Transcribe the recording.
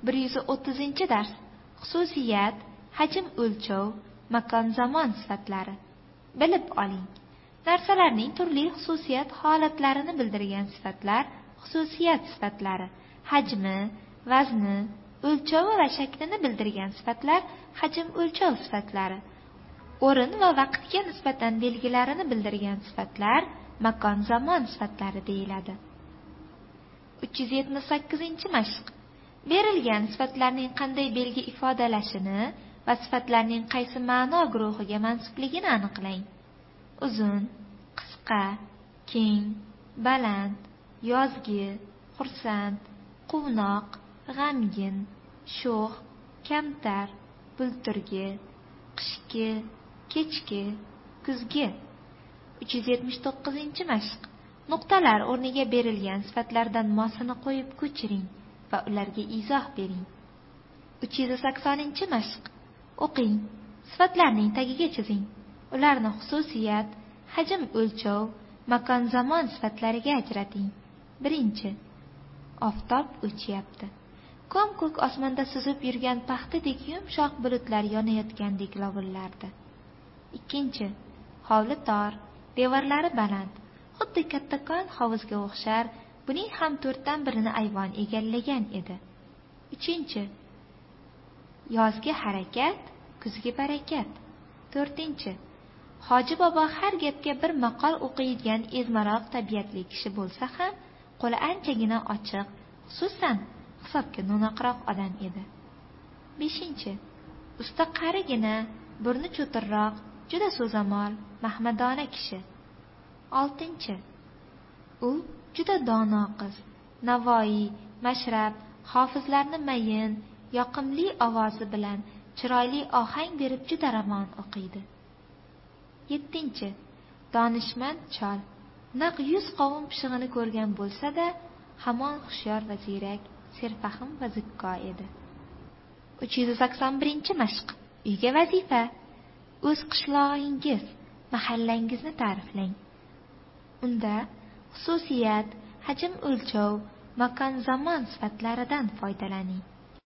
130 dars. Xususiyat, hajm, o'lchov, makon, zamon sifatlari. Bilib oling. Narsalarning turli xususiyat holatlarini bildirgan sifatlar xususiyat sifatlari. Hajmi, vazni, o'lchovi va shaklini bildirgan sifatlar hajm, o'lchov sifatlari. O'rin va vaqtga nisbatan belgilarini bildirgan sifatlar makon, zamon sifatlari deyiladi. 378-mashq. Berilgan sifatlarning qanday belgi ifodalashini va sifatlarning qaysi ma'no guruhiga mansubligini aniqlang. Uzun, qisqa, keng, baland, yozgi, xursand, quvnoq, g'amgin, sho'x, kamtar, bulturgi, qishki, kechki, kuzgi. 379-mashq. Nuqtalar o'rniga berilgan sifatlardan mosini qo'yib ko'chiring va ularga izoh bering. 380-mashq. O'qing. Sifatlarning tagiga chizing. Ularni xususiyat, hajm, o'lchov, makon, zamon sifatlariga ajrating. 1. Oftob o'chyapti. Ko'm-ko'k osmonda suzib yurgan paxtadek yumshoq bulutlar yonayotgandek lovullardi. 2. Hovli tor, devorlari baland, xuddi kattakon hovuzga o'xshar, buning ham 1/4 ayvon egallagan edi. 3. Yozgi harakat, kuzgi barakat. 4. Hoji bobo har gapga bir maqol o'qiydigan ezmaroq tabiatli kishi bo'lsa ham, qo'li anchagina ochiq, xususan hisobga no'noqroq odam edi. 5. Usta qarigina, burni cho'tirroq, juda so'zamol, mahmadona kishi. 6. U juda dono qiz, Navoiy, Mashrab, hofizlarni mayin, yoqimli ovozi bilan chiroyli ohang berib juda ramon o'qiydi. 7. Donishmand chol, naq 100 qovun pishig'ini ko'rgan bo'lsa-da, hamon hushyor va ziyrak, serfahm va zukko edi. 381-mashq. Uyga vazifa. O'z qishlog'ingiz, mahallangizni ta'riflang. Unda xususiyat, hajm, o'lchov, makon, zamon sifatlaridan foydalaning.